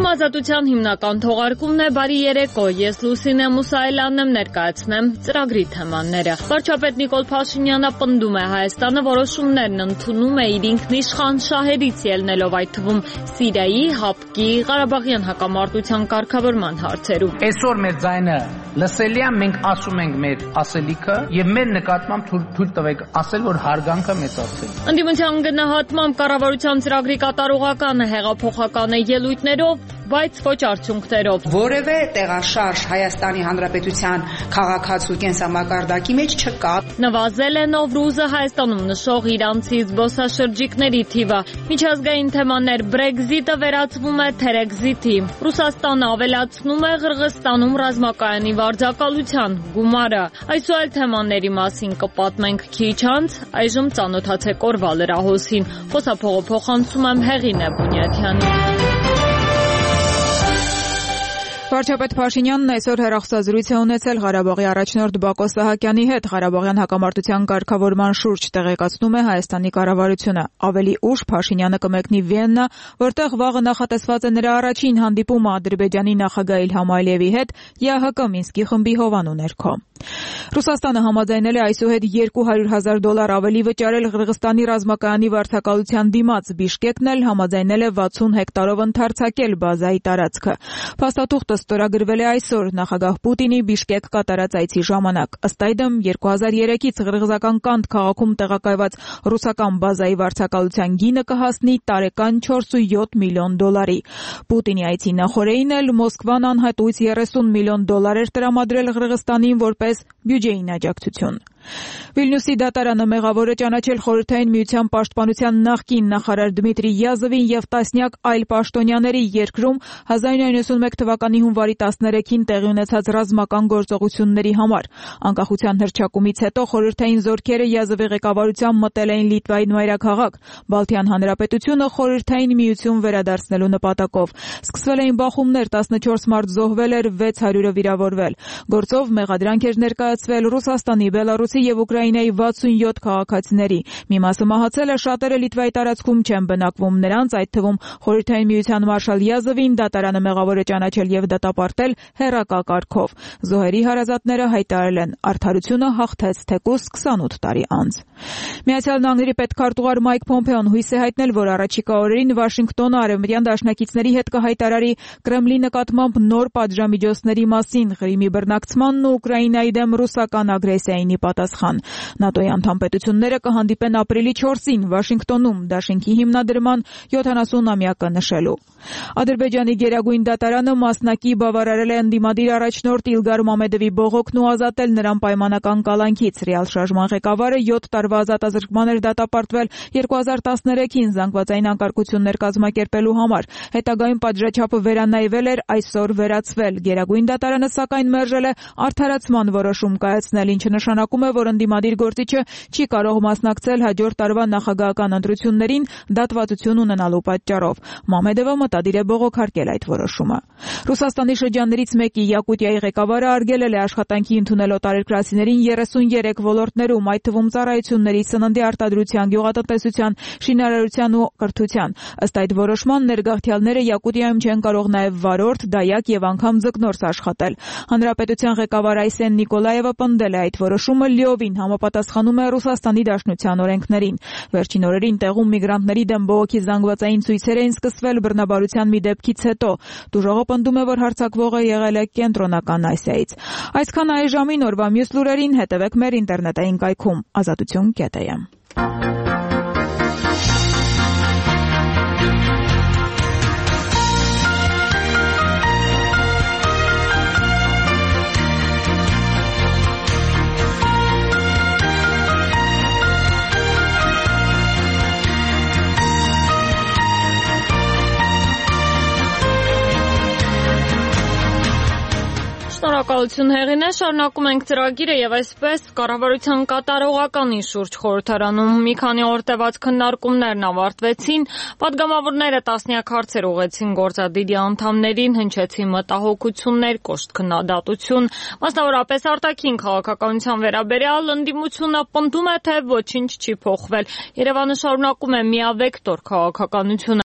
Ազատության հիմնական թողարկումն է բարի երեկո, ես Լուսինե Մուսայելյանն եմ, ներկայացնեմ ծրագրի թեմաները։ Վարչապետ Նիկոլ Փաշինյանը պնդում է Հայաստանը որոշումներն ընդունում է իր ինքնիշխան շահերից ելնելով, այդ թվում Սիրիայի, ՀԱՊԿ-ի, Ղարաբաղյան հակամարտության կարգավորման հարցերում։ Այսօր մեր ձայնը լսելի է, մենք ասում ենք մեր ասելիքը եւ մեր նկատմամբ թույլ տվեք ասել, որ հարգանքը մեծացել։ Ընդդիմության գնահատմամբ կառավարության ծրագրի կատարողականը հեղափոխական է ելույթներով, բայց ոչ արդյունքներով։ Որևէ տեղաշարժ Հայաստանի Հանրապետության քաղաքացու կենսամակարդակի մեջ չկա։ Նվազել է Նովրուզը Հայաստանում նշող իրանցի զբոսաշրջիկների թիվը։ Միջազգային թեմաներ Brexit-ը վերածվում է Թերեքզիթի։ Ռուսաստանը ավելացնում է Ղրղստանում ռազմակայանի վարձակալության գումարը։ Այս ու այլ թեմաների մասին կպատմենք քիչ անց, այժմ ծանոթացեք օրվա լրահոսին։ Խոսափողը փոխանցում եմ Հեղինե Բունյաթյանին։ Վարչապետ Փաշինյանն այսօր հեռախոսազրույց է ունեցել Ղարաբաղի առաջնորդ Բակո Սահակյանի հետ։ Ղարաբաղյան հակամարտության կարգավորման շուրջ տեղեկացնում է Հայաստանի կառավարությունը։ Ավելի ուշ Փաշինյանը կմեկնի Վիեննա, որտեղ վաղը նախատեսված է նրա առաջին հանդիպումը Ադրբեջանի նախագահ Իլհամ Ալիևի հետ ԵԱՀԿ Մինսկի խմբի հովանու ներքո։ Ռուսաստանը համաձայնել է այսուհետ $200,000 ավելի վճարել Ղրղստանի ռազմակայանի վարձակալության դիմաց։ Բիշկեկն էլ համաձայնել է 60 հեկտարով ընդարձակել բազայի տարածքը։ Փաստաթուղթը ստորագրվել է այսօր նախագահ Պուտինի Բիշկեք կատարած այցի ժամանակ։ Ըստ այդմ 2003-ից Ղրղզական Կանդ քաղաքում տեղակայված ռուսական բազայի վարձակալության գինը կհասնի տարեկան $4.7 միլիոն։ Պուտինի այցի նախօրեին էլ Մոսկվան անհատույց $30 միլիոն էր տրամադրել Ղրղստանին որպես բյուջեային աջակցություն։ Վիլնյուսի դատարանը մեղավոր է ճանաչել Խորհրդային Միության պաշտպանության նախկին նախարար Դմիտրի Յազովին եւ տասնյակ այլ պաշտոնյաների երկրում 1991 թվականի հունվարի 13-ին տեղի ունեցած ռազմական գործողությունների համար։ Անկախության հռչակումից հետո խորհրդային զորքերը Յազովի ղեկավարությամբ մտել էին Լիտվայի մայրաքաղաք Բալթյան Հանրապետությունը Խորհրդային Միություն վերադարձնելու նպատակով։ Սկսվել էին բախումներ, 14 մարդ զոհվել էր, 600-ը վիրավորվել։ Գործով մեղադրանք էր ներկայացվել Ռուսաստանի, Բելարուսի եւ Ուկրաինայի 67 քաղաքացիների։ Մի մասը մահացել է, շատերը Լիտվայի տարածքում չեն բնակվում։ Նրանց, այդ թվում Խորհրդային Միության մարշալ Յազովին դատարանը մեղավոր է ճանաչել եւ դատապարտել հեռակա կարգով։ Զոհերի հարազատները հայտարարել են, արդարությունը հաղթեց թեկուզ 28 տարի անց։ Միացյալ Նահանգների պետքարտուղար Մայք Փոմփեոն հույս է հայտնել, որ առաջիկա օրերին Վաշինգտոնը արևմտյան դաշնակիցների հետ կհայտարարի Կրեմլի նկատմամբ նոր պատժամիջոցների մասին, Ղրիմի բռնակցմանն ու Ուկրաինայի դեմ ռուսական ագրեսիային պատասխան։ ՆԱՏՕ-ի անդամ պետությունները կհանդիպեն ապրիլի 4-ին Վաշինգտոնում դաշինքի հիմնադրման 70-ամյակը նշելու։ Ադրբեջանի գերագույն դատարանը մասնակի բավարարել է ընդդիմադիր առաջնորդ Իլգար Մամեդովի բողոքն ու ազատել նրան պայմանական կալանքից։ Ռեալ շարժման ղեկավարը 7 տարվա ազատազրկման էր դատապարտվել 2013-ին զանգվածային անկարգություններ կազմակերպելու համար։ Հետագայում պատժաչափը վերանայվել էր, այսօր վերացվել։ Գերագույն դատարանը սակայն մերժել է արդարացման որոշում կայացնել, ինչը նշանակում է, որ ընդդիմադիր գործիչը չի կարող մասնակցել հաջորդ տարվա նախագահական ընտրություններին դատվածություն ունենալու պատճառով։ Մամեդովը մտադիր է բողոքարկել այդ որոշումը։ Ռուսաստանի շրջաններից մեկի Յակուտիայի ղեկավարը արգելել է աշխատանքի ընդունել օտարերկրացիներին 33 ոլորտներում, այդ թվում ծառայությունների, սննդի արտադրության, գյուղատնտեսության, շինարարության ու կրթության։ Ըստ այդ որոշման ներգաղթյալները Յակուտիայում չեն կարող նաև վարորդ, դայակ եւ անգամ ձկնորս աշխատել։ Հանրապետության ղեկավար Այսեն Նիկոլաևը պնդել է, այդ որոշումը լիովին համապատասխանում է Ռուսաստանի Դաշնության օրենքներին։ Վերջին օրերին տեղում միգրանտների դեմ բողոքի զանգվածային ցույցեր էին սկսվել բռնաբարության մի դեպքից հետո։ Դուժողը պնդում է, որ հարձակվողը եղել է Կենտրոնական Ասիայից։ Այսքան այժմին օրվա մյուս լուրերին հետևեք մեր ինտերնետային կայքում azatutun.am։ Շնորհակալություն Հեղինե, շարունակում ենք ծրագիրը եւ այսպես կառավարության կատարողականի շուրջ խորհրդարանում մի քանի օր տևած քննարկումներն ավարտվեցին, պատգամավորները տասնյակ հարցեր ուղղեցին գործադիրի անդամներին, հնչեցին մտահոգություններ, կոշտ քննադատություն, մասնավորապես արտաքին քաղաքականության վերաբերյալ ընդդիմությունը պնդում է, թե ոչինչ չի փոխվել։ Երևանը շարունակում է միավեկտոր քաղաքականությունը